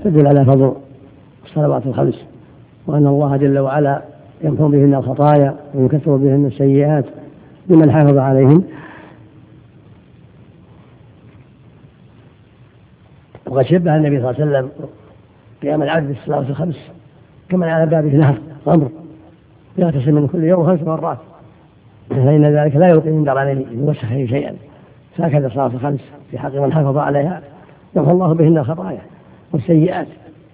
تدل على فضل الصلوات الخمس، وأن الله جل وعلا يمحو بهن الخطايا ويكثر بهن السيئات لمن حافظ عليهم. وقد شبه النبي صلى الله عليه وسلم قيام العبد بالصلوات الخمس كمن على بابه نهر غمر يغتسل من كل يوم 5 مرات، فإن ذلك لا يلقي من درانه يوسخه شيئا. فهكذا الصلوات الخمس في حق من حافظ عليها يمحو الله بهن الخطايا والسيئات.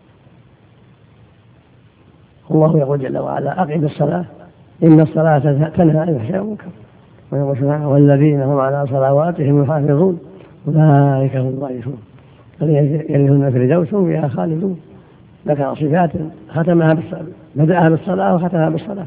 الله يقول جل وعلا: أقم الصلاة إن الصلاة تنهى عن الفحشاء والمنكر. ويقول سبحانه: والذين هم على صلواتهم يحافظون أولئك هم الوارثون يرثون الفردوس هم فيها خالدون. ذكر صفات بدأها بالصلاة وختمها بالصلاة.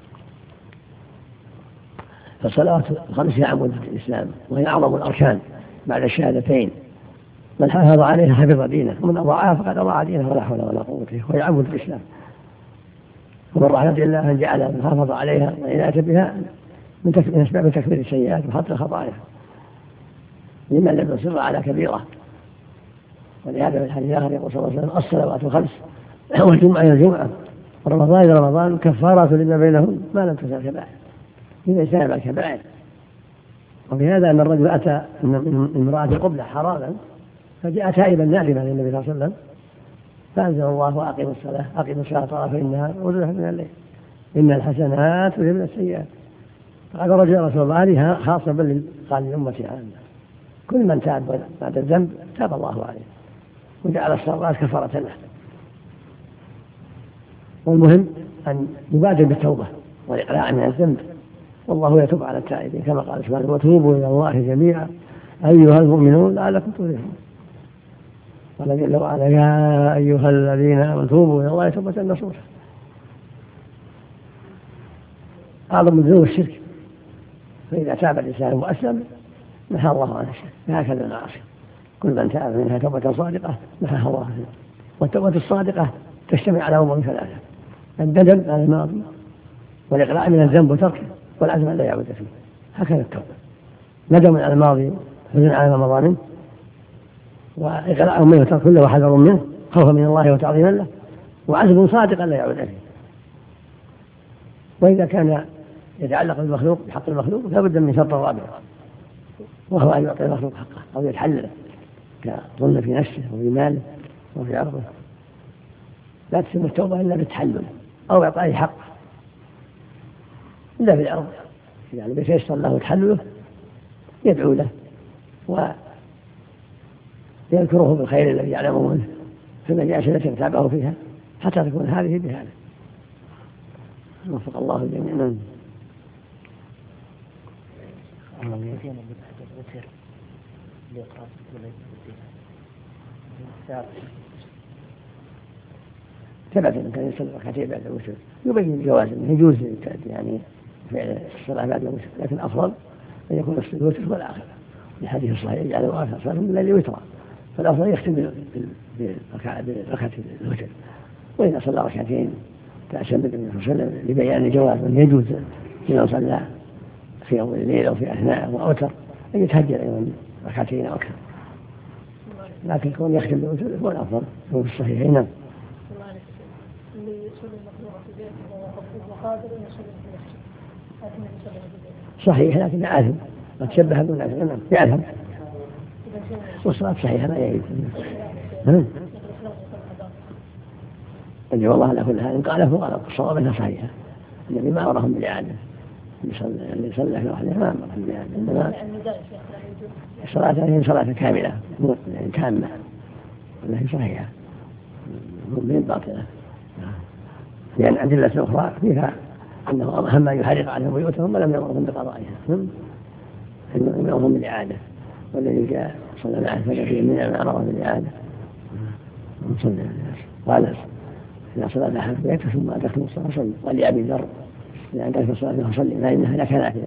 فالصلوات الخمس هي عمود الإسلام، وهي أعظم الأركان بعد الشهادتين. من حافظ عليها حفظ دينه، ومن أضاعها فقد أضاع دينه ولا حول ولا قوة، وهي عمود الإسلام. ومن رحمة الله أن جعل من حافظ عليها وعناية بها من أسباب تكفير السيئات وحط الخطايا لمن لم يصر على كبيرة. ولهذا في الحديث الآخر يقول صلى الله عليه وسلم: الصلوات الخمس والجمعة إلى الجمعة ورمضان إلى رمضان كفارات لما بينهم ما لم تزل كبائر، إذا اجتنب الكبائر. وفي هذا أن الرجل أتى من امرأة قبلة حراما فجاء تائبا نادما للنبي صلى الله عليه وسلم، فأنزل الله: أقم الصلاة طرفي النهار وزلفا من الليل إن الحسنات يذهبن السيئات. فقال الرجل: يا رسول الله هذه خاصة، بل قال للأمة عامة، كل من تاب بعد الذنب تاب الله عليه وجعل الصلوات كفارة له. والمهم أن يبادر بالتوبة والإقلاع من الذنب، والله يتوب على التائبين كما قال سبحانه: وتوبوا إلى الله جميعا أيها المؤمنون لعلكم تفلحون. قال جل وعلا: يا أيها الذين آمنوا توبوا إلى الله توبة نصوحا. أعظم الذنوب الشرك، فإذا تاب الإنسان وأسلم محى الله عنه الشرك. هكذا المعاصي كل من تاب منها توبة صادقة محاها الله عنه. والتوبة الصادقة تجتمع على أمور 3: الندم على الماضي، والإقلاع من الذنب وتركه، والعزم أن لا يعود فيه. هكذا التوبة: ندم على الماضي، حزن على ما مضى منه، وإقلاع منه وترك كله وحذر منه خوفا من الله وتعظيما له، وعزم صادق أن لا يعود فيه. وإذا كان يتعلق بالمخلوق بحق المخلوق لابد من شرط رابع، وهو أن يعطي المخلوق حقه أو يتحلله، كظلم في نفسه وفي ماله وفي عرضه. لا تتم التوبة إلا بالتحلل أو إعطائه حقه، إلا في الأرض يعني بيتيسر له تحلله يدعو له ويذكره بالخير الذي يعلمه منه في المجالس التي يتابعه فيها حتى تكون هذه بهذا. وفق الله الجميع. ثبت أن كان يصلي ركعتين بعد الوتر، يبين جواز يجوز يعني فعل الصلاة بعد الوتر، لكن أفضل أن يكون الوتر هو الآخر لحديث الصحيح: يجعل آخر صلاة من الليل وترا. فالأفضل يختم بركعة الوتر، وإذا صلى ركعتين فأشهد النبي صلى الله عليه وسلم لبيان جواز أن يجوز لمن صلى في أول الليل أو في أثناء وأوتر أن يتهجد أيضا ركعتين أو أكثر، لكن كون يختم بالوتر هو الأفضل هو في الصحيحين. نعم. صحيح لكن آثم ما تشبه دون آثم. نعم يعلم والصلاة صحيحة لا يعيد. والله على كل حال قال فقال الصواب انها صحيحه، الذي ما امرهم بالإعادة، اللي يصلي في وحده ما امرهم بالإعادة، انما الصلاة هي صلاة كاملة يعني تامة، ولا هي صحيحة من باطلة، لأن أدلة أخرى فيها أنه أهم أن يحرق عليهم بيوتهم ولم يأمرهم بقضائها، يأمرهم بالإعادة. والذي جاء صلى معه فجأة من أمرهم بالإعادة قال: إذا صلى أحد بيته ثم أدخل الصلاة صلي. قال لأبي ذر: إذا أدخل الصلاة فصلي فإنها لك نافلة.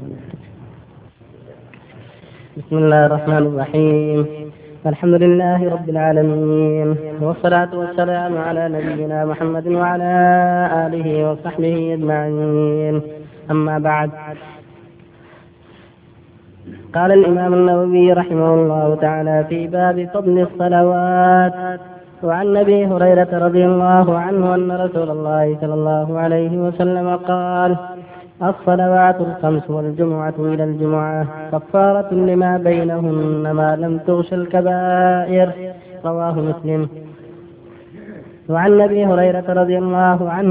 بسم الله الرحمن الرحيم. الحمد لله رب العالمين، والصلاة والسلام على نبينا محمد وعلى آله وصحبه أجمعين. أما بعد، قال الإمام النووي رحمه الله تعالى في باب فضل الصلوات: وعن أبي هريرة رضي الله عنه أن رسول الله صلى الله عليه وسلم قال: الصلوات الخمس والجمعة إلى الجمعة كفارة لما بينهن ما لم تغش الكبائر. رواه مسلم. وعن أبي هريرة رضي الله عنه